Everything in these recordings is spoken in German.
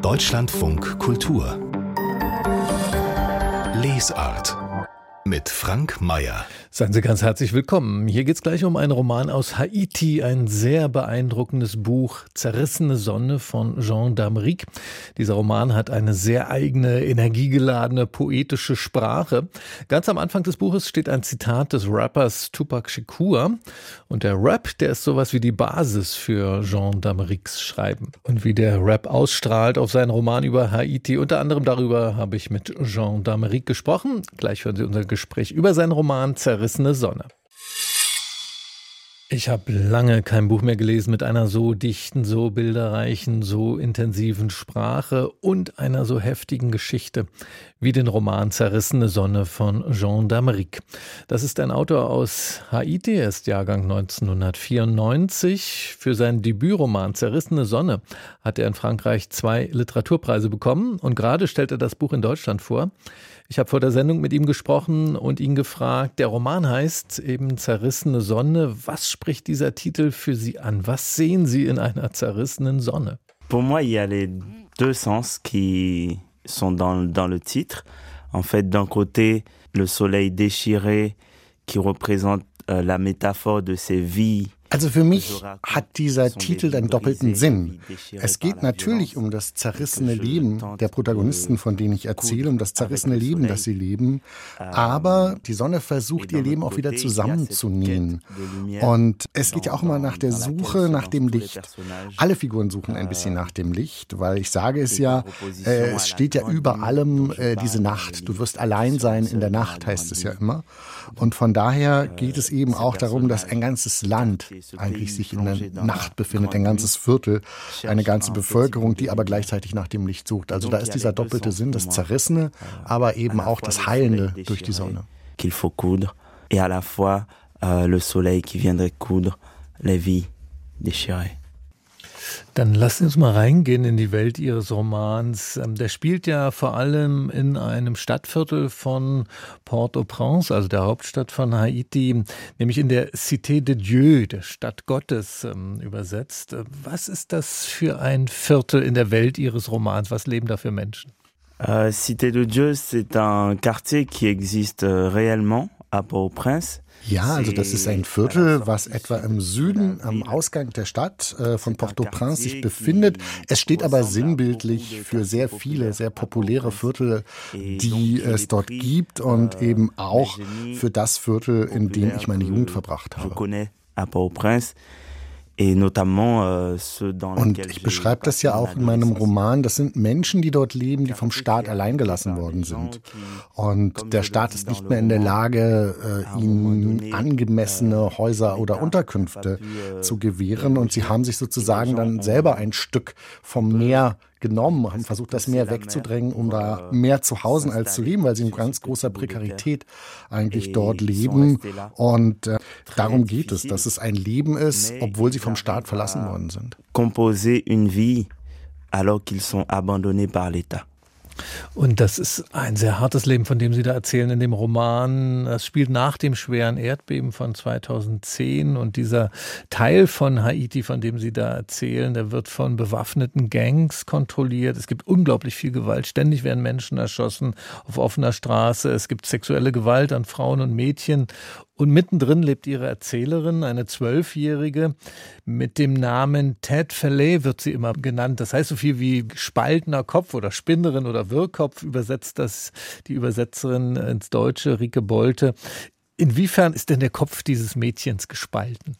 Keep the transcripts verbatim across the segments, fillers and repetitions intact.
Deutschlandfunk Kultur Lesart mit Frank Mayer. Seien Sie ganz herzlich willkommen. Hier geht es gleich um einen Roman aus Haiti, ein sehr beeindruckendes Buch, Zerrissene Sonne von Jean d'Amérique. Dieser Roman hat eine sehr eigene, energiegeladene, poetische Sprache. Ganz am Anfang des Buches steht ein Zitat des Rappers Tupac Shakur. Und der Rap, der ist sowas wie die Basis für Jean d'Amériques Schreiben. Und wie der Rap ausstrahlt auf seinen Roman über Haiti, unter anderem darüber habe ich mit Jean d'Amérique gesprochen. Gleich hören Sie unser Gespräch über seinen Roman Zerrissene Sonne. Ich habe lange kein Buch mehr gelesen mit einer so dichten, so bilderreichen, so intensiven Sprache und einer so heftigen Geschichte wie den Roman Zerrissene Sonne von Jean d'Amérique. Das ist ein Autor aus Haiti, er ist Jahrgang neunzehnhundertvierundneunzig. Für seinen Debütroman Zerrissene Sonne hat er in Frankreich zwei Literaturpreise bekommen und gerade stellt er das Buch in Deutschland vor. Ich habe vor der Sendung mit ihm gesprochen und ihn gefragt, der Roman heißt eben Zerrissene Sonne. Was spricht dieser Titel für Sie an? Was sehen Sie in einer zerrissenen Sonne? Pour moi, il y a les deux sens qui sont dans, dans le titre. En fait, d'un côté, le soleil déchiré qui représente euh, la métaphore de ces vies. Also für mich hat dieser Titel einen doppelten Sinn. Es geht natürlich um das zerrissene Leben der Protagonisten, von denen ich erzähle, um das zerrissene Leben, das sie leben. Aber die Sonne versucht, ihr Leben auch wieder zusammenzunähen. Und es geht ja auch immer nach der Suche nach dem Licht. Alle Figuren suchen ein bisschen nach dem Licht, weil ich sage es ja, äh, es steht ja über allem äh, diese Nacht. Du wirst allein sein in der Nacht, heißt es ja immer. Und von daher geht es eben auch darum, dass ein ganzes Land eigentlich sich in der Nacht befindet, ein ganzes Viertel, eine ganze Bevölkerung, die aber gleichzeitig nach dem Licht sucht. Also da ist dieser doppelte Sinn, das Zerrissene, aber eben auch das Heilende durch die Sonne. Qu'il faut coudre et à la fois euh, le soleil qui viendrait coudre les vies déchirées. Dann lassen Sie uns mal reingehen in die Welt Ihres Romans. Der spielt ja vor allem in einem Stadtviertel von Port-au-Prince, also der Hauptstadt von Haiti, nämlich in der Cité de Dieu, der Stadt Gottes übersetzt. Was ist das für ein Viertel in der Welt Ihres Romans? Was leben da für Menschen? Euh, Cité de Dieu, c'est un quartier qui existe réellement à Port-au-Prince. Ja, also das ist ein Viertel, was etwa im Süden am Ausgang der Stadt äh, von Port-au-Prince sich befindet. Es steht aber sinnbildlich für sehr viele, sehr populäre Viertel, die es dort gibt und eben auch für das Viertel, in dem ich meine Jugend verbracht habe. Und ich beschreibe das ja auch in meinem Roman. Das sind Menschen, die dort leben, die vom Staat alleingelassen worden sind. Und der Staat ist nicht mehr in der Lage, ihnen angemessene Häuser oder Unterkünfte zu gewähren. Und sie haben sich sozusagen dann selber ein Stück vom Meer genommen, haben versucht, das Meer wegzudrängen, um da mehr zu hausen als zu leben, weil sie in ganz großer Prekarität eigentlich dort leben. Und äh, darum geht es, dass es ein Leben ist, obwohl sie vom Staat verlassen worden sind. Composer une vie alors qu'ils sont abandonnés par l'État. Und das ist ein sehr hartes Leben, von dem Sie da erzählen in dem Roman. Das spielt nach dem schweren Erdbeben von zweitausendzehn und dieser Teil von Haiti, von dem Sie da erzählen, der wird von bewaffneten Gangs kontrolliert. Es gibt unglaublich viel Gewalt. Ständig werden Menschen erschossen auf offener Straße. Es gibt sexuelle Gewalt an Frauen und Mädchen. Und mittendrin lebt ihre Erzählerin, eine Zwölfjährige, mit dem Namen Tête Fêlée wird sie immer genannt. Das heißt so viel wie gespaltener Kopf oder Spinnerin oder Wirrkopf, übersetzt das die Übersetzerin ins Deutsche, Rike Bolte. Inwiefern ist denn der Kopf dieses Mädchens gespalten?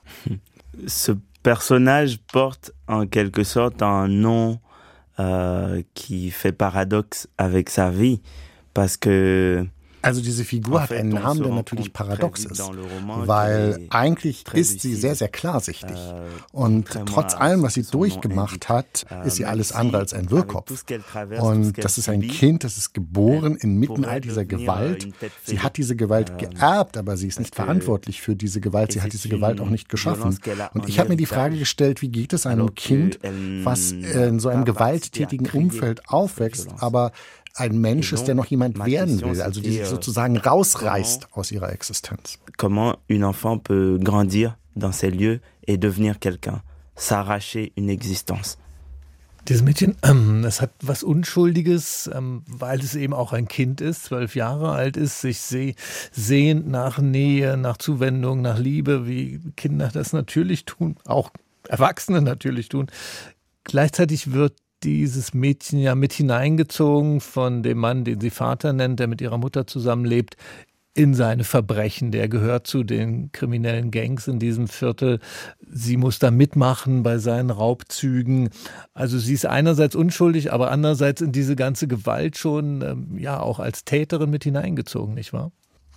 Ce personnage porte en quelque sorte un nom euh, qui fait paradoxe avec sa vie, parce que Also diese Figur hat einen Namen, der natürlich paradox ist, weil eigentlich ist sie sehr, sehr klarsichtig. Und trotz allem, was sie durchgemacht hat, ist sie alles andere als ein Wirrkopf. Und das ist ein Kind, das ist geboren inmitten all dieser Gewalt. Sie hat diese Gewalt geerbt, aber sie ist nicht verantwortlich für diese Gewalt. Sie hat diese Gewalt auch nicht geschaffen. Und ich habe mir die Frage gestellt, wie geht es einem Kind, was in so einem gewalttätigen Umfeld aufwächst, aber ein Mensch ist, der noch jemand werden will, also die sich sozusagen rausreißt aus ihrer Existenz. Comment une enfant peut grandir dans ces lieux et devenir quelqu'un, s'arracher une existence. Dieses Mädchen, ähm, es hat was Unschuldiges, ähm, weil es eben auch ein Kind ist, zwölf Jahre alt ist, sich seh, sehnt nach Nähe, nach Zuwendung, nach Liebe, wie Kinder das natürlich tun, auch Erwachsene natürlich tun. Gleichzeitig wird dieses Mädchen ja mit hineingezogen von dem Mann, den sie Vater nennt, der mit ihrer Mutter zusammenlebt, in seine Verbrechen. Der gehört zu den kriminellen Gangs in diesem Viertel. Sie muss da mitmachen bei seinen Raubzügen. Also sie ist einerseits unschuldig, aber andererseits in diese ganze Gewalt schon ähm, ja auch als Täterin mit hineingezogen, nicht wahr?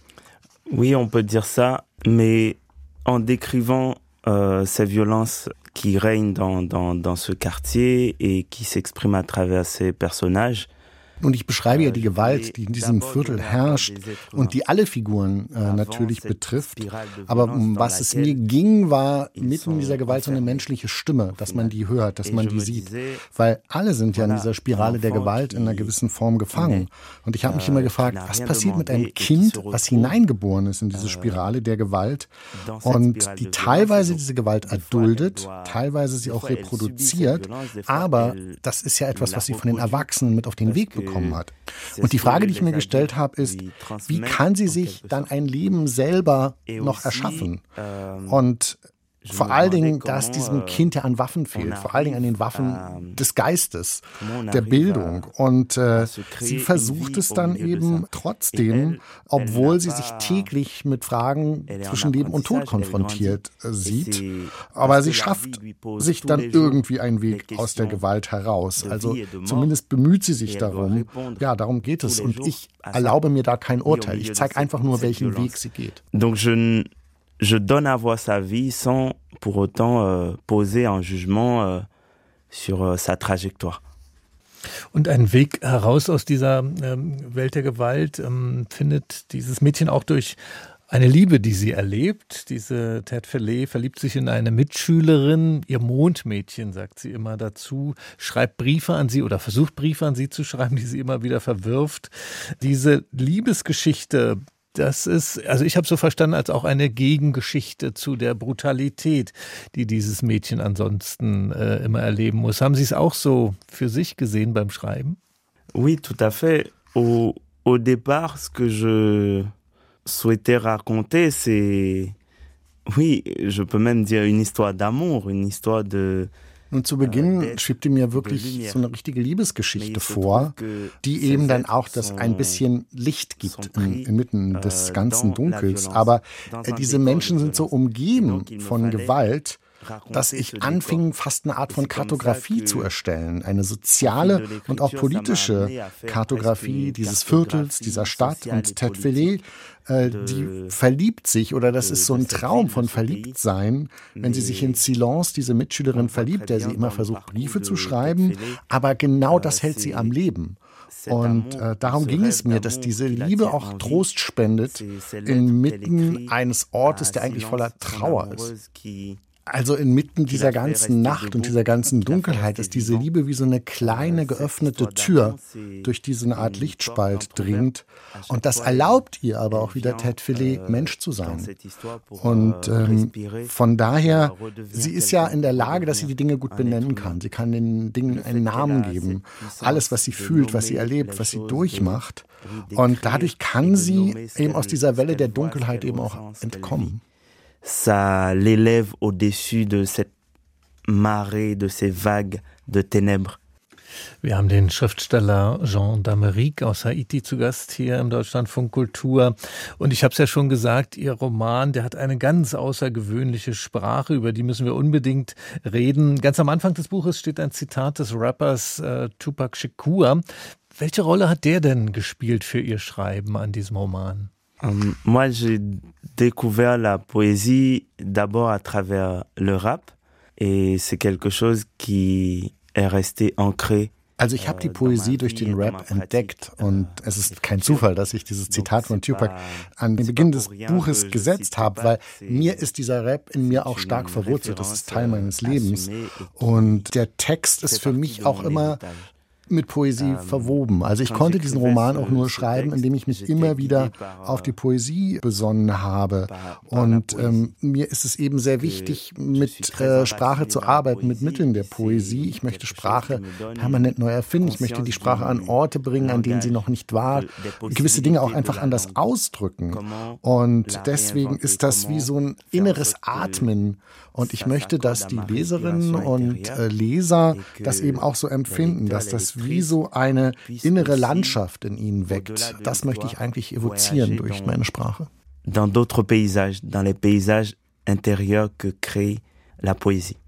Oui, on peut dire ça, mais en décrivant euh, ces violences qui règnent dans, dans, dans ce quartier et qui s'expriment à travers ces personnages. Und ich beschreibe ja die Gewalt, die in diesem Viertel herrscht und die alle Figuren äh, natürlich betrifft. Aber um was es mir ging, war mitten in dieser Gewalt so eine menschliche Stimme, dass man die hört, dass man die sieht. Weil alle sind ja in dieser Spirale der Gewalt in einer gewissen Form gefangen. Und ich habe mich immer gefragt, was passiert mit einem Kind, was hineingeboren ist in diese Spirale der Gewalt und die teilweise diese Gewalt erduldet, teilweise sie auch reproduziert. Aber das ist ja etwas, was sie von den Erwachsenen mit auf den Weg bekommt. Hat. Und die Frage, die ich mir gestellt habe, ist, wie kann sie sich dann ein Leben selber noch erschaffen? Und vor allen Dingen, dass diesem Kind ja an Waffen fehlt, vor allen Dingen an den Waffen des Geistes, der Bildung. Und äh, sie versucht es dann eben trotzdem, obwohl sie sich täglich mit Fragen zwischen Leben und Tod konfrontiert äh, sieht. Aber sie schafft sich dann irgendwie einen Weg aus der Gewalt heraus. Also zumindest bemüht sie sich darum. Ja, darum geht es. Und ich erlaube mir da kein Urteil. Ich zeige einfach nur, welchen Weg sie geht. Donc je Je donne à voir sa vie sans pour autant euh, poser un jugement euh, sur euh, sa trajectoire. Und einen Weg heraus aus dieser ähm, Welt der Gewalt ähm, findet dieses Mädchen auch durch eine Liebe, die sie erlebt. Diese Ted Fellé verliebt sich in eine Mitschülerin, ihr Mondmädchen, sagt sie immer dazu, schreibt Briefe an sie oder versucht Briefe an sie zu schreiben, die sie immer wieder verwirft. Diese Liebesgeschichte, das ist, also ich habe so verstanden, als auch eine Gegengeschichte zu der Brutalität, die dieses Mädchen ansonsten äh, immer erleben muss. Haben Sie es auch so für sich gesehen beim Schreiben? Oui, tout à fait. Au, au départ, ce que je souhaitais raconter, c'est, oui, je peux même dire une histoire d'amour, une histoire de... Und zu Beginn schwebte mir wirklich so eine richtige Liebesgeschichte vor, die eben dann auch das ein bisschen Licht gibt in, inmitten des ganzen Dunkels. Aber äh, diese Menschen sind so umgeben von Gewalt, dass ich anfing, fast eine Art von Kartografie zu erstellen. Eine soziale und auch politische Kartografie dieses Viertels, dieser Stadt. Und Ted Fellé, äh, die verliebt sich, oder das ist so ein Traum von Verliebtsein, wenn sie sich in Silence, diese Mitschülerin, verliebt, der sie immer versucht, Briefe zu schreiben. Aber genau das hält sie am Leben. Und äh, darum ging es mir, dass diese Liebe auch Trost spendet inmitten eines Ortes, der eigentlich voller Trauer ist. Also inmitten dieser ganzen Nacht und dieser ganzen Dunkelheit ist diese Liebe wie so eine kleine geöffnete Tür, durch die so eine Art Lichtspalt dringt. Und das erlaubt ihr aber auch wieder Ted Fellé, Mensch zu sein. Und ähm, von daher, sie ist ja in der Lage, dass sie die Dinge gut benennen kann. Sie kann den Dingen einen Namen geben. Alles, was sie fühlt, was sie erlebt, was sie durchmacht. Und dadurch kann sie eben aus dieser Welle der Dunkelheit eben auch entkommen. Ça l'élève au-dessus de cette marée, de ces vagues de ténèbres. Wir haben den Schriftsteller Jean d'Amérique aus Haiti zu Gast hier im Deutschlandfunk Kultur. Und ich habe es ja schon gesagt, Ihr Roman, der hat eine ganz außergewöhnliche Sprache, über die müssen wir unbedingt reden. Ganz am Anfang des Buches steht ein Zitat des Rappers äh, Tupac Shakur. Welche Rolle hat der denn gespielt für Ihr Schreiben an diesem Roman? Um, moi, j'ai découvert la poésie d'abord à travers le rap et c'est quelque chose qui est resté ancré. Also ich habe die Poesie durch den Rap entdeckt und es ist kein Zufall, dass ich dieses Zitat von Tupac an den Beginn des Buches gesetzt habe, weil mir ist dieser Rap in mir auch stark verwurzelt, das ist Teil meines Lebens und der Text ist für mich auch immer mit Poesie verwoben. Also ich konnte diesen Roman auch nur schreiben, indem ich mich immer wieder auf die Poesie besonnen habe. Und ähm, mir ist es eben sehr wichtig, mit äh, Sprache zu arbeiten, mit Mitteln der Poesie. Ich möchte Sprache permanent neu erfinden. Ich möchte die Sprache an Orte bringen, an denen sie noch nicht war. Gewisse Dinge auch einfach anders ausdrücken. Und deswegen ist das wie so ein inneres Atmen. Und ich möchte, dass die Leserinnen und äh, Leser das eben auch so empfinden, dass das wie so eine innere Landschaft in ihnen weckt. Das möchte ich eigentlich evozieren durch meine Sprache. Dans d'autres paysages, dans les paysages intérieurs que crée la poésie.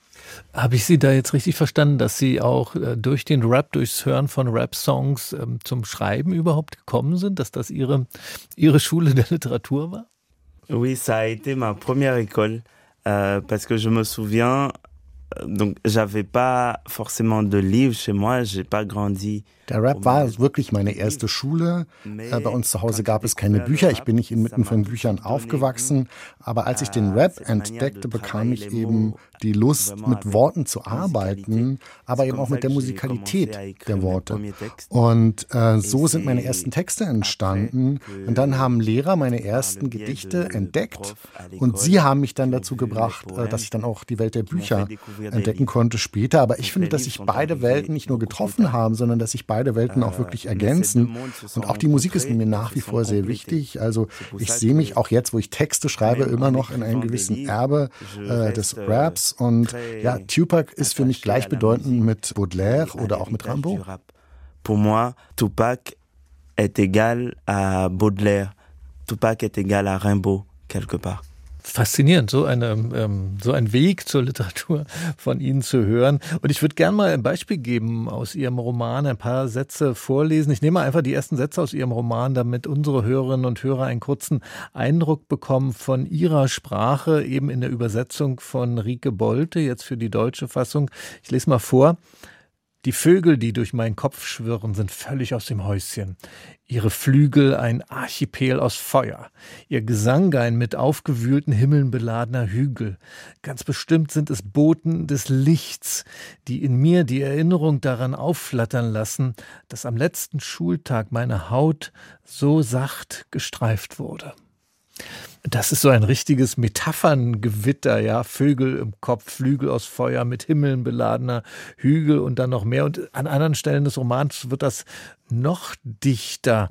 Habe ich Sie da jetzt richtig verstanden, dass Sie auch äh, durch den Rap, durchs Hören von Rap-Songs ähm, zum Schreiben überhaupt gekommen sind, dass das Ihre, Ihre Schule der Literatur war? Oui, ça a été ma première école, euh, parce que je me souviens, donc j'avais pas forcément de livres chez moi, j'ai pas grandi. Der Rap war wirklich meine erste Schule. Bei uns zu Hause gab es keine Bücher. Ich bin nicht inmitten von Büchern aufgewachsen. Aber als ich den Rap entdeckte, bekam ich eben die Lust, mit Worten zu arbeiten, aber eben auch mit der Musikalität der Worte. Und äh, so sind meine ersten Texte entstanden. Und dann haben Lehrer meine ersten Gedichte entdeckt. Und sie haben mich dann dazu gebracht, äh, dass ich dann auch die Welt der Bücher entdecken konnte später. Aber ich finde, dass sich beide Welten nicht nur getroffen haben, sondern dass sich beide Welten auch wirklich ergänzen. Und auch die Musik ist mir nach wie vor sehr wichtig. Also ich sehe mich auch jetzt, wo ich Texte schreibe, immer noch in einem gewissen Erbe äh, des Raps. Und ja, Tupac ist für mich gleichbedeutend mit Baudelaire oder auch mit Rimbaud. Pour moi, Tupac est égal à Baudelaire. Tupac est égal à Rimbaud, quelque part. Faszinierend, so, eine, ähm, so ein Weg zur Literatur von Ihnen zu hören. Und ich würde gerne mal ein Beispiel geben aus Ihrem Roman, ein paar Sätze vorlesen. Ich nehme einfach die ersten Sätze aus Ihrem Roman, damit unsere Hörerinnen und Hörer einen kurzen Eindruck bekommen von Ihrer Sprache, eben in der Übersetzung von Rike Bolte, jetzt für die deutsche Fassung. Ich lese mal vor. Die Vögel, die durch meinen Kopf schwirren, sind völlig aus dem Häuschen. Ihre Flügel ein Archipel aus Feuer. Ihr Gesang ein mit aufgewühlten Himmeln beladener Hügel. Ganz bestimmt sind es Boten des Lichts, die in mir die Erinnerung daran aufflattern lassen, dass am letzten Schultag meine Haut so sacht gestreift wurde. Das ist so ein richtiges Metapherngewitter, ja, Vögel im Kopf, Flügel aus Feuer, mit Himmeln beladener Hügel und dann noch mehr. Und an anderen Stellen des Romans wird das noch dichter.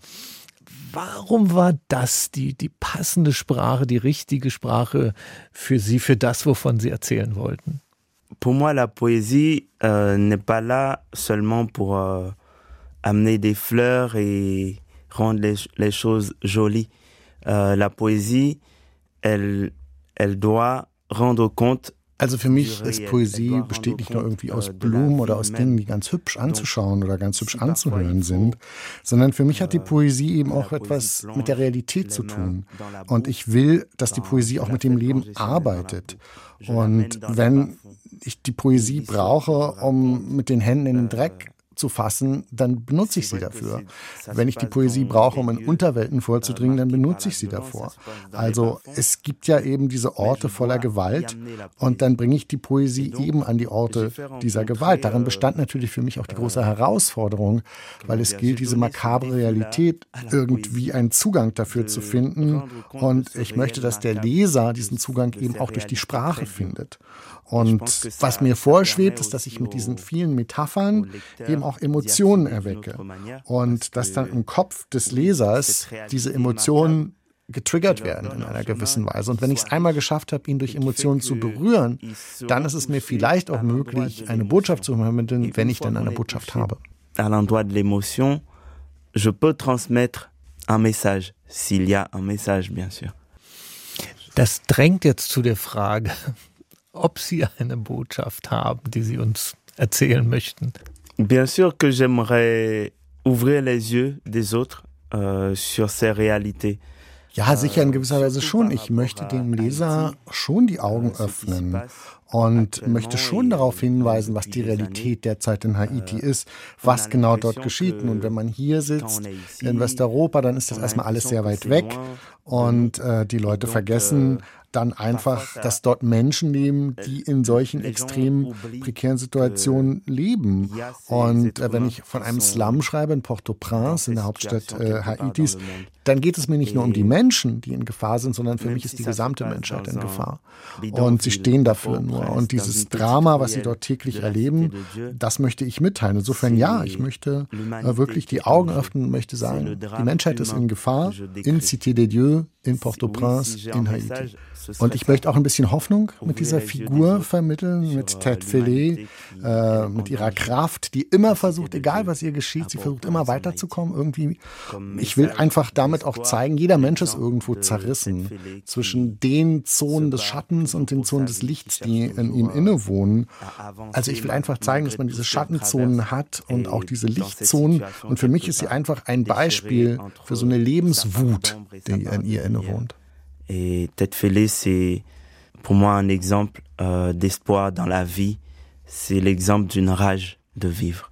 Warum war das die, die passende Sprache, die richtige Sprache für Sie, für das, wovon Sie erzählen wollten? Pour moi, la poésie euh, n'est pas là seulement pour euh, amener des fleurs et rendre les, les choses jolies. Euh, la Poésie, elle, elle doit rendre compte. Also für mich ist Poesie besteht nicht nur irgendwie aus Blumen oder aus Dingen, die ganz hübsch anzuschauen oder ganz hübsch anzuhören sind, sondern für mich hat die Poesie eben auch etwas mit der Realität zu tun. Und ich will, dass die Poesie auch mit dem Leben arbeitet. Und wenn ich die Poesie brauche, um mit den Händen in den Dreck zu fassen, dann benutze ich sie dafür. Wenn ich die Poesie brauche, um in Unterwelten vorzudringen, dann benutze ich sie davor. Also es gibt ja eben diese Orte voller Gewalt und dann bringe ich die Poesie eben an die Orte dieser Gewalt. Darin bestand natürlich für mich auch die große Herausforderung, weil es gilt, diese makabre Realität irgendwie einen Zugang dafür zu finden und ich möchte, dass der Leser diesen Zugang eben auch durch die Sprache findet. Und was mir vorschwebt, ist, dass ich mit diesen vielen Metaphern eben auch Emotionen erwecke. Und dass dann im Kopf des Lesers diese Emotionen getriggert werden in einer gewissen Weise. Und wenn ich es einmal geschafft habe, ihn durch Emotionen zu berühren, dann ist es mir vielleicht auch möglich, eine Botschaft zu vermitteln, wenn ich dann eine Botschaft habe. À l'endroit de l'émotion, je peux transmettre un message, s'il y a un message, bien sûr. Das drängt jetzt zu der Frage, ob Sie eine Botschaft haben, die Sie uns erzählen möchten. Bien sûr que j'aimerais ouvrir les yeux des autres euh, sur ces réalités. Ja, sicher in gewisser Weise schon. Ich möchte dem Leser schon die Augen öffnen und möchte schon darauf hinweisen, was die Realität derzeit in Haiti ist, was genau dort geschieht. Und wenn man hier sitzt in Westeuropa, dann ist das erstmal alles sehr weit weg und äh, die Leute vergessen dann einfach, dass dort Menschen leben, die in solchen extrem prekären Situationen leben. Und äh, wenn ich von einem Slum schreibe in Port-au-Prince, in der Hauptstadt äh, Haitis, dann geht es mir nicht nur um die Menschen, die in Gefahr sind, sondern für mich ist die gesamte Menschheit in Gefahr. Und sie stehen dafür nur. Und dieses Drama, was sie dort täglich erleben, das möchte ich mitteilen. Insofern ja, ich möchte äh, wirklich die Augen öffnen und möchte sagen, die Menschheit ist in Gefahr, in Cité des Dieux, in Port-au-Prince, in Haiti. Und ich möchte auch ein bisschen Hoffnung mit dieser Figur vermitteln, mit Tête Fellée, äh, mit ihrer Kraft, die immer versucht, egal was ihr geschieht, sie versucht immer weiterzukommen. Irgendwie, ich will einfach damit auch zeigen, jeder Mensch ist irgendwo zerrissen zwischen den Zonen des Schattens und den Zonen des Lichts, die in ihm innewohnen. Also ich will einfach zeigen, dass man diese Schattenzonen hat und auch diese Lichtzonen. Und für mich ist sie einfach ein Beispiel für so eine Lebenswut, die in ihr innewohnt. Et Tête Fellée, c'est pour moi un exemple euh, d'espoir dans la vie. C'est l'exemple d'une rage de vivre.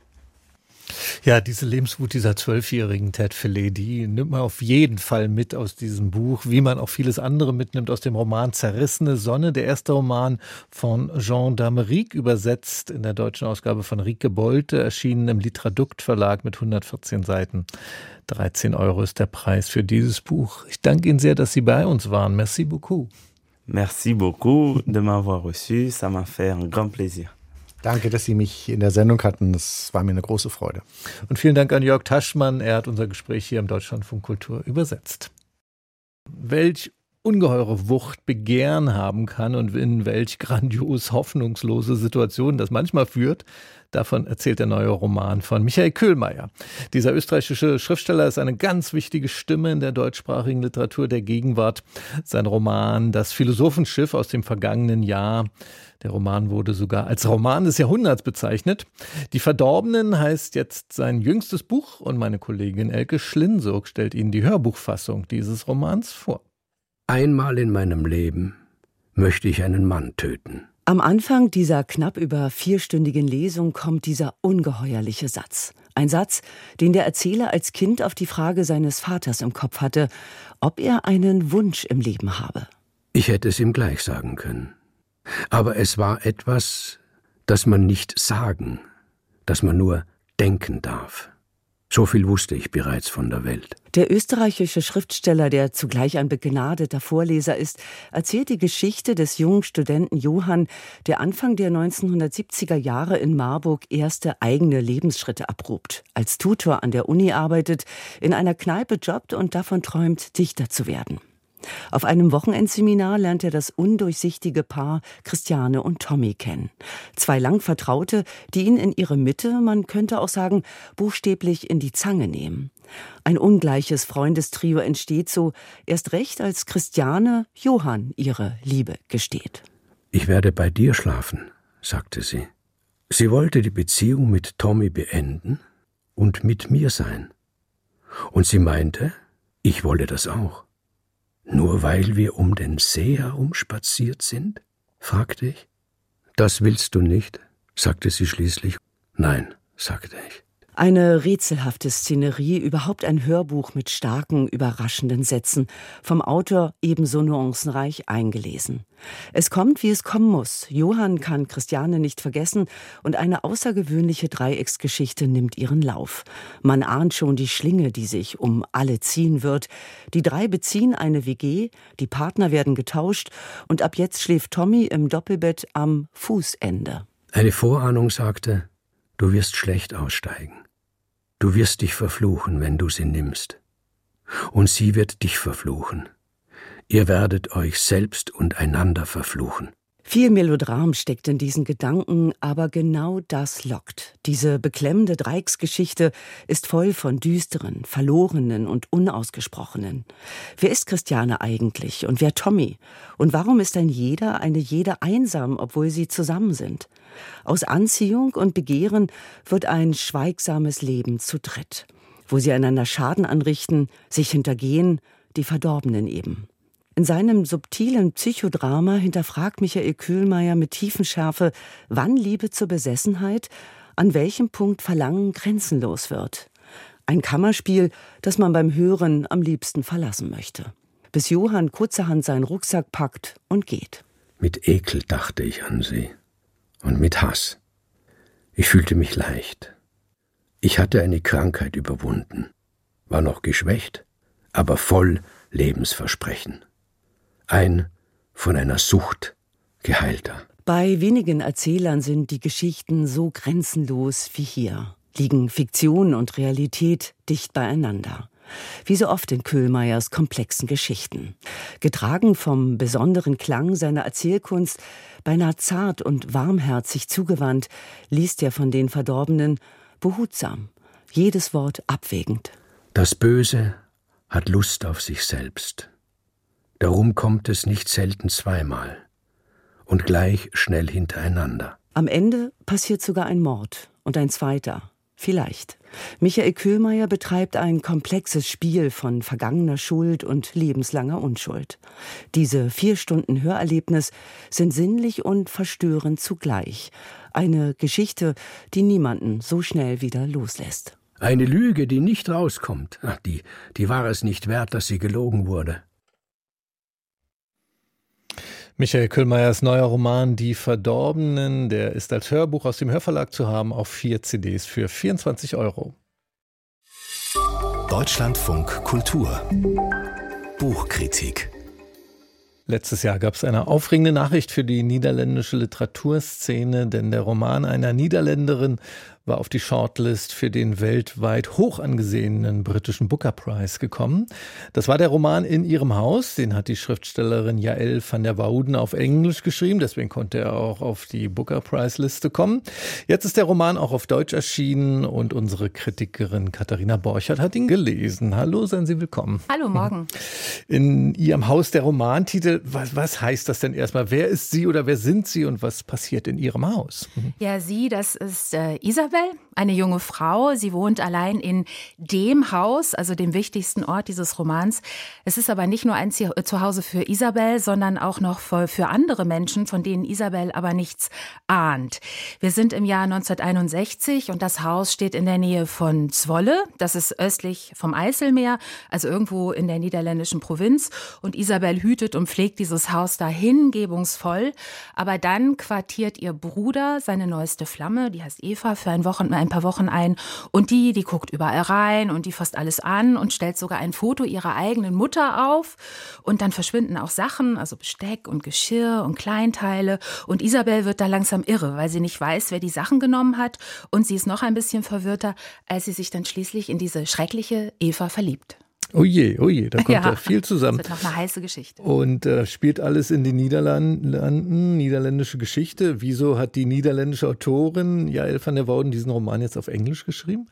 Ja, diese Lebenswut dieser zwölfjährigen Tête Fellée, die nimmt man auf jeden Fall mit aus diesem Buch, wie man auch vieles andere mitnimmt aus dem Roman Zerrissene Sonne, der erste Roman von Jean d'Amérique, übersetzt in der deutschen Ausgabe von Rike Bolte, erschienen im Litradukt Verlag mit hundertvierzehn Seiten. dreizehn Euro ist der Preis für dieses Buch. Ich danke Ihnen sehr, dass Sie bei uns waren. Merci beaucoup. Merci beaucoup de m'avoir reçu. Ça m'a fait un grand plaisir. Danke, dass Sie mich in der Sendung hatten. Das war mir eine große Freude. Und vielen Dank an Jörg Taschmann. Er hat unser Gespräch hier im Deutschlandfunk Kultur übersetzt. Welch ungeheure Wucht Begehren haben kann und in welch grandios hoffnungslose Situationen das manchmal führt, davon erzählt der neue Roman von Michael Köhlmeier. Dieser österreichische Schriftsteller ist eine ganz wichtige Stimme in der deutschsprachigen Literatur der Gegenwart. Sein Roman Das Philosophenschiff aus dem vergangenen Jahr. Der Roman wurde sogar als Roman des Jahrhunderts bezeichnet. Die Verdorbenen heißt jetzt sein jüngstes Buch und meine Kollegin Elke Schlinsurg stellt Ihnen die Hörbuchfassung dieses Romans vor. Einmal in meinem Leben möchte ich einen Mann töten. Am Anfang dieser knapp über vierstündigen Lesung kommt dieser ungeheuerliche Satz. Ein Satz, den der Erzähler als Kind auf die Frage seines Vaters im Kopf hatte, ob er einen Wunsch im Leben habe. Ich hätte es ihm gleich sagen können. Aber es war etwas, das man nicht sagen, das man nur denken darf. So viel wusste ich bereits von der Welt. Der österreichische Schriftsteller, der zugleich ein begnadeter Vorleser ist, erzählt die Geschichte des jungen Studenten Johann, der Anfang der neunzehnhundertsiebziger Jahre in Marburg erste eigene Lebensschritte abprobt, als Tutor an der Uni arbeitet, in einer Kneipe jobbt und davon träumt, Dichter zu werden. Auf einem Wochenendseminar lernt er das undurchsichtige Paar Christiane und Tommy kennen. Zwei Langvertraute, die ihn in ihre Mitte, man könnte auch sagen, buchstäblich in die Zange nehmen. Ein ungleiches Freundestrio entsteht so, erst recht als Christiane Johann ihre Liebe gesteht. Ich werde bei dir schlafen, sagte sie. Sie wollte die Beziehung mit Tommy beenden und mit mir sein. Und sie meinte, ich wolle das auch. »Nur weil wir um den See herum spaziert sind?« fragte ich. »Das willst du nicht?« sagte sie schließlich. »Nein«, sagte ich. Eine rätselhafte Szenerie, überhaupt ein Hörbuch mit starken, überraschenden Sätzen, vom Autor ebenso nuancenreich eingelesen. Es kommt, wie es kommen muss. Johann kann Christiane nicht vergessen und eine außergewöhnliche Dreiecksgeschichte nimmt ihren Lauf. Man ahnt schon die Schlinge, die sich um alle ziehen wird. Die drei beziehen eine W G, die Partner werden getauscht und ab jetzt schläft Tommy im Doppelbett am Fußende. Eine Vorahnung sagte, du wirst schlecht aussteigen. Du wirst dich verfluchen, wenn du sie nimmst. Und sie wird dich verfluchen. Ihr werdet euch selbst und einander verfluchen. Viel Melodram steckt in diesen Gedanken, aber genau das lockt. Diese beklemmende Dreiecksgeschichte ist voll von düsteren, verlorenen und unausgesprochenen. Wer ist Christiane eigentlich und wer Tommy? Und warum ist ein jeder, eine jede einsam, obwohl sie zusammen sind? Aus Anziehung und Begehren wird ein schweigsames Leben zu dritt, wo sie einander Schaden anrichten, sich hintergehen, die Verdorbenen eben. In seinem subtilen Psychodrama hinterfragt Michael Köhlmeier mit Tiefenschärfe, wann Liebe zur Besessenheit, an welchem Punkt Verlangen grenzenlos wird. Ein Kammerspiel, das man beim Hören am liebsten verlassen möchte. bis Johann kurzerhand seinen Rucksack packt und geht. Mit Ekel dachte ich an sie und mit Hass. Ich fühlte mich leicht. Ich hatte eine Krankheit überwunden, war noch geschwächt, aber voll Lebensversprechen. Ein von einer Sucht geheilter. Bei wenigen Erzählern sind die Geschichten so grenzenlos wie hier, liegen Fiktion und Realität dicht beieinander. Wie so oft in Köhlmeiers komplexen Geschichten. Getragen vom besonderen Klang seiner Erzählkunst, beinahe zart und warmherzig zugewandt, liest er von den Verdorbenen behutsam, jedes Wort abwägend. Das Böse hat Lust auf sich selbst. Darum kommt es nicht selten zweimal und gleich schnell hintereinander. Am Ende passiert sogar ein Mord und ein zweiter. Vielleicht. Michael Köhlmeier betreibt ein komplexes Spiel von vergangener Schuld und lebenslanger Unschuld. Diese vier Stunden Hörerlebnis sind sinnlich und verstörend zugleich. Eine Geschichte, die niemanden so schnell wieder loslässt. Eine Lüge, die nicht rauskommt. Ach, die, die war es nicht wert, dass sie gelogen wurde. Michael Köhlmeiers neuer Roman Die Verdorbenen, der ist als Hörbuch aus dem Hörverlag zu haben auf vier C Ds für vierundzwanzig Euro. Deutschlandfunk Kultur Buchkritik. Letztes Jahr gab es eine aufregende Nachricht für die niederländische Literaturszene, denn der Roman einer Niederländerin war auf die Shortlist für den weltweit hoch angesehenen britischen Booker Prize gekommen. Das war der Roman In ihrem Haus, den hat die Schriftstellerin Jaël van der Wouden auf Englisch geschrieben, deswegen konnte er auch auf die Booker Prize Liste kommen. Jetzt ist der Roman auch auf Deutsch erschienen und unsere Kritikerin Katharina Borchert hat ihn gelesen. Hallo, seien Sie willkommen. Hallo, morgen. In ihrem Haus der Romantitel, was, was heißt das denn erstmal? Wer ist sie oder wer sind sie und was passiert in ihrem Haus? Ja, sie, das ist äh, Isabel, eine junge Frau. Sie wohnt allein in dem Haus, also dem wichtigsten Ort dieses Romans. Es ist aber nicht nur ein Zuhause für Isabel, sondern auch noch für, für andere Menschen, von denen Isabel aber nichts ahnt. Wir sind im Jahr neunzehnhunderteinundsechzig und das Haus steht in der Nähe von Zwolle. Das ist östlich vom Eiselmeer, also irgendwo in der niederländischen Provinz. Und Isabel hütet und pflegt dieses Haus da hingebungsvoll. Aber dann quartiert ihr Bruder, seine neueste Flamme, die heißt Eva, für ein, Wochen, ein paar Wochen ein. Und die, die guckt überall rein und die fasst alles an und stellt sogar ein Foto ihrer eigenen Mutter auf. Und dann verschwinden auch Sachen, also Besteck und Geschirr und Kleinteile. Und Isabel wird da langsam irre, weil sie nicht weiß, wer die Sachen genommen hat. Und sie ist noch ein bisschen verwirrter, als sie sich dann schließlich in diese schreckliche Eva verliebt. Oh je, oh je, da kommt ja, ja viel zusammen. Das wird noch eine heiße Geschichte. Und äh, spielt alles in den Niederlanden, niederländische Geschichte. Wieso hat die niederländische Autorin Jaël van der Wouden diesen Roman jetzt auf Englisch geschrieben?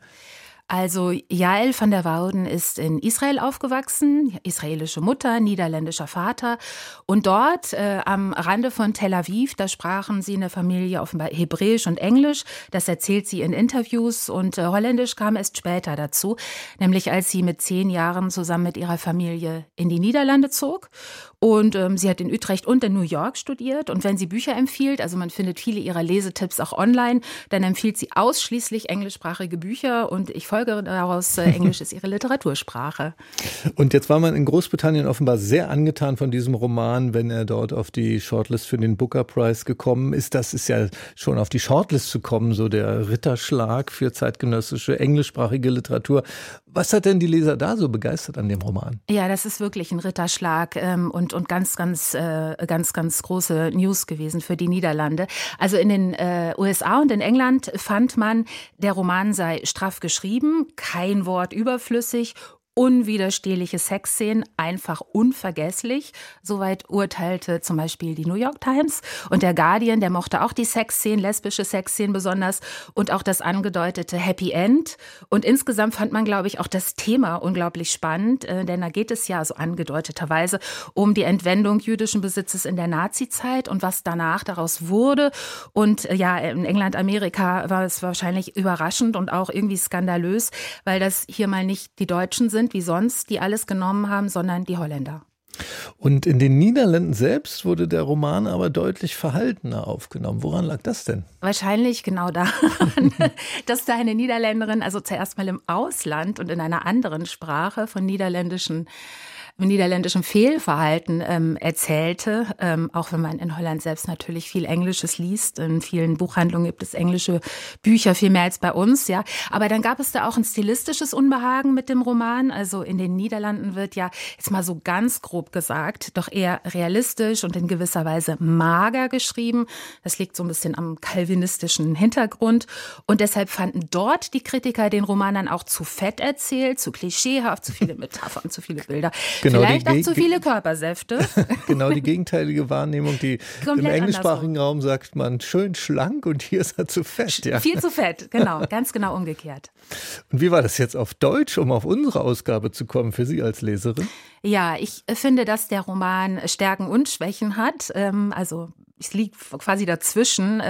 Also Jaël van der Wouden ist in Israel aufgewachsen, israelische Mutter, niederländischer Vater. Und dort äh, am Rande von Tel Aviv, da sprachen sie in der Familie offenbar Hebräisch und Englisch. Das erzählt sie in Interviews. Und äh, Holländisch kam erst später dazu, nämlich als sie mit zehn Jahren zusammen mit ihrer Familie in die Niederlande zog. Und ähm, sie hat in Utrecht und in New York studiert. Und wenn sie Bücher empfiehlt, also man findet viele ihrer Lesetipps auch online, dann empfiehlt sie ausschließlich englischsprachige Bücher. Und ich folge daraus, äh, Englisch ist ihre Literatursprache. Und jetzt war man in Großbritannien offenbar sehr angetan von diesem Roman, wenn er dort auf die Shortlist für den Booker Prize gekommen ist. Das ist ja schon auf die Shortlist zu kommen, so der Ritterschlag für zeitgenössische englischsprachige Literatur. Was hat denn die Leser da so begeistert an dem Roman? Ja, das ist wirklich ein Ritterschlag ähm, und, und ganz, ganz, äh, ganz, ganz große News gewesen für die Niederlande. Also in den äh, U S A und in England fand man, der Roman sei straff geschrieben, kein Wort überflüssig, unwiderstehliche Sexszenen, einfach unvergesslich. Soweit urteilte zum Beispiel die New York Times. Und der Guardian, der mochte auch die Sexszenen, lesbische Sexszenen besonders und auch das angedeutete Happy End. Und insgesamt fand man, glaube ich, auch das Thema unglaublich spannend, äh, denn da geht es ja so angedeuteterweise um die Entwendung jüdischen Besitzes in der Nazizeit und was danach daraus wurde. Und äh, ja, in England, Amerika war es wahrscheinlich überraschend und auch irgendwie skandalös, weil das hier mal nicht die Deutschen sind, wie sonst, die alles genommen haben, sondern die Holländer. Und in den Niederlanden selbst wurde der Roman aber deutlich verhaltener aufgenommen. Woran lag das denn? Wahrscheinlich genau daran, dass da eine Niederländerin, also zuerst mal im Ausland und in einer anderen Sprache von niederländischen niederländischem Fehlverhalten ähm, erzählte, ähm, auch wenn man in Holland selbst natürlich viel Englisches liest. In vielen Buchhandlungen gibt es englische Bücher, viel mehr als bei uns, ja. Aber dann gab es da auch ein stilistisches Unbehagen mit dem Roman. Also in den Niederlanden wird ja, jetzt mal so ganz grob gesagt, doch eher realistisch und in gewisser Weise mager geschrieben. Das liegt so ein bisschen am calvinistischen Hintergrund. Und deshalb fanden dort die Kritiker den Roman dann auch zu fett erzählt, zu klischeehaft, zu viele Metaphern, zu viele Bilder. Genau, Vielleicht auch Ge- zu viele Körpersäfte. Genau die gegenteilige Wahrnehmung, die im englischsprachigen andersrum. Raum sagt man schön schlank und hier ist er zu fett. Ja. Viel zu fett, genau, ganz genau umgekehrt. Und wie war das jetzt auf Deutsch, um auf unsere Ausgabe zu kommen, für Sie als Leserin? Ja, ich finde, dass der Roman Stärken und Schwächen hat. Also es liegt quasi dazwischen.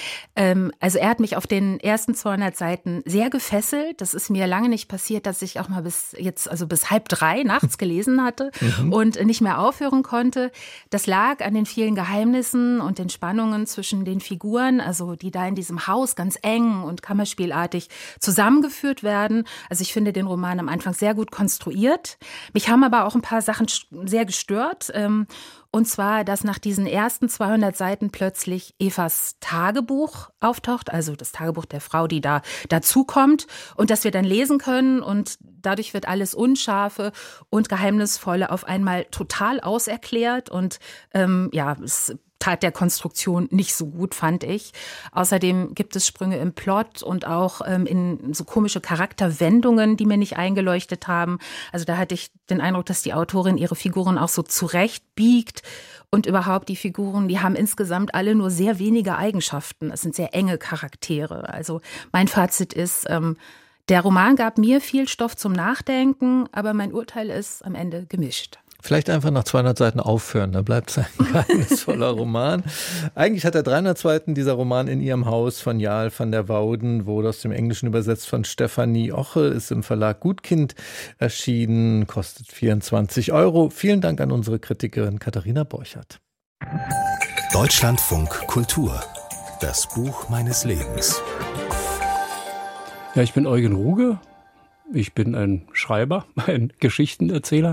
Also er hat mich auf den ersten zweihundert Seiten sehr gefesselt. Das ist mir lange nicht passiert, dass ich auch mal bis jetzt, also bis halb drei nachts gelesen hatte mhm. und nicht mehr aufhören konnte. Das lag an den vielen Geheimnissen und den Spannungen zwischen den Figuren, also die da in diesem Haus ganz eng und kammerspielartig zusammengeführt werden. Also ich finde den Roman am Anfang sehr gut konstruiert. Mich haben aber auch ein paar Sachen sehr gestört. Und zwar, dass nach diesen ersten zweihundert Seiten plötzlich Evas Tagebuch auftaucht, also das Tagebuch der Frau, die da dazukommt und das wir dann lesen können und dadurch wird alles Unscharfe und Geheimnisvolle auf einmal total auserklärt und ähm, ja, es tat der Konstruktion nicht so gut, fand ich. Außerdem gibt es Sprünge im Plot und auch ähm, in so komische Charakterwendungen, die mir nicht eingeleuchtet haben. Also da hatte ich den Eindruck, dass die Autorin ihre Figuren auch so zurechtbiegt. Und überhaupt die Figuren, die haben insgesamt alle nur sehr wenige Eigenschaften. Es sind sehr enge Charaktere. Also mein Fazit ist, ähm, der Roman gab mir viel Stoff zum Nachdenken, aber mein Urteil ist am Ende gemischt. Vielleicht einfach nach zweihundert Seiten aufhören, dann bleibt es ein geheimnisvoller Roman. Eigentlich hat er dreihundert Seiten, dieser Roman In ihrem Haus von Jael van der Wouden, wurde aus dem Englischen übersetzt von Stefanie Oche, ist im Verlag Gutkind erschienen, kostet vierundzwanzig Euro. Vielen Dank an unsere Kritikerin Katharina Borchert. Deutschlandfunk Kultur, das Buch meines Lebens. Ja, ich bin Eugen Ruge, ich bin ein Schreiber, ein Geschichtenerzähler.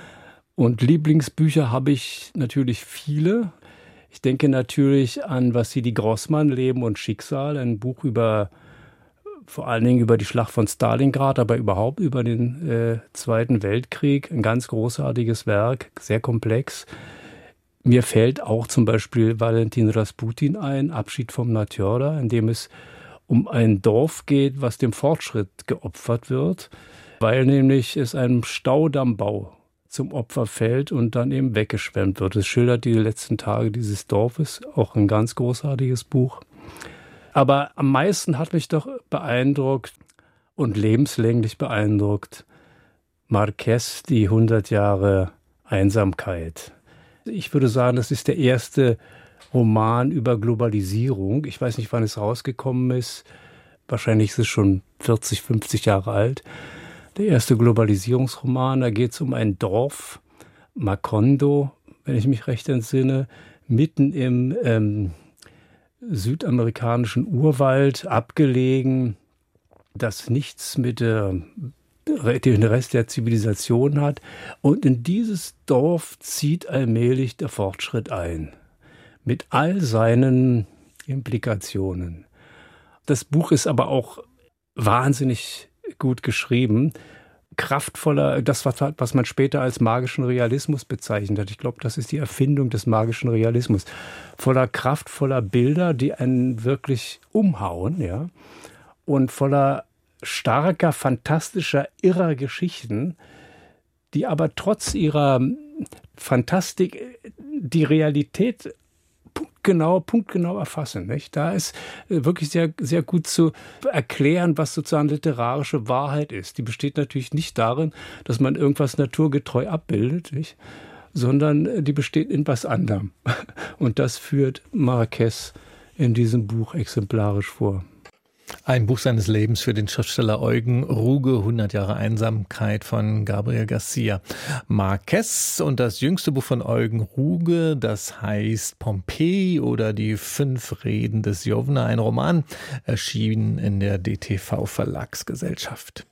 Und Lieblingsbücher habe ich natürlich viele. Ich denke natürlich an Wassili Grossman, Leben und Schicksal, ein Buch über, vor allen Dingen über die Schlacht von Stalingrad, aber überhaupt über den äh, Zweiten Weltkrieg. Ein ganz großartiges Werk, sehr komplex. Mir fällt auch zum Beispiel Valentin Rasputin ein, Abschied vom Natjorda, in dem es um ein Dorf geht, was dem Fortschritt geopfert wird, weil nämlich es einem Staudammbau zum Opfer fällt und dann eben weggeschwemmt wird. Es schildert die letzten Tage dieses Dorfes, auch ein ganz großartiges Buch. Aber am meisten hat mich doch beeindruckt und lebenslänglich beeindruckt Marquez, die hundert Jahre Einsamkeit. Ich würde sagen, das ist der erste Roman über Globalisierung. Ich weiß nicht, wann es rausgekommen ist. Wahrscheinlich ist es schon vierzig, fünfzig Jahre alt. Der erste Globalisierungsroman, da geht es um ein Dorf, Macondo, wenn ich mich recht entsinne, mitten im ähm, südamerikanischen Urwald, abgelegen, das nichts mit der, dem Rest der Zivilisation hat. Und in dieses Dorf zieht allmählich der Fortschritt ein, mit all seinen Implikationen. Das Buch ist aber auch wahnsinnig gut geschrieben, kraftvoller, das was man später als magischen Realismus bezeichnet hat. Ich glaube, das ist die Erfindung des magischen Realismus. Voller kraftvoller Bilder, die einen wirklich umhauen, ja, und voller starker, fantastischer, irrer Geschichten, die aber trotz ihrer Fantastik die Realität Punktgenau, punktgenau erfassen. Nicht? Da ist wirklich sehr, sehr gut zu erklären, was sozusagen literarische Wahrheit ist. Die besteht natürlich nicht darin, dass man irgendwas naturgetreu abbildet, nicht? Sondern die besteht in was anderem. Und das führt Marquez in diesem Buch exemplarisch vor. Ein Buch seines Lebens für den Schriftsteller Eugen Ruge, hundert Jahre Einsamkeit von Gabriel Garcia Marquez. Und das jüngste Buch von Eugen Ruge, das heißt Pompeji oder die fünf Reden des Jovna, ein Roman, erschienen in der D T V Verlagsgesellschaft.